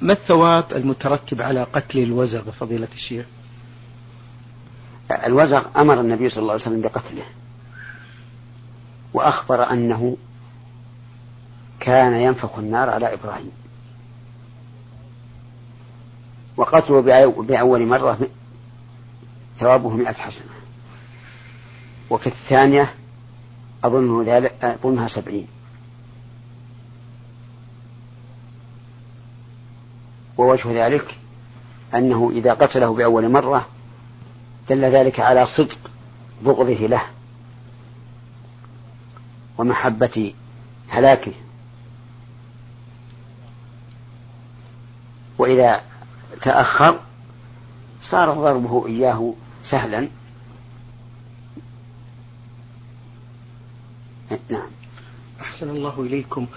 ما الثواب المترتب على قتل الوزغ فضيلة الشيخ؟ الوزغ أمر النبي صلى الله عليه وسلم بقتله، وأخبر أنه كان ينفخ النار على إبراهيم، وقتله بأول مرة ثوابه 100 حسنة، وفي الثانية أظنها 70. ووجه ذلك أنه إذا قتله بأول مرة دل ذلك على صدق بغضه له ومحبة هلاكه، وإذا تأخر صار ضربه إياه سهلا. نعم. أحسن الله إليكم.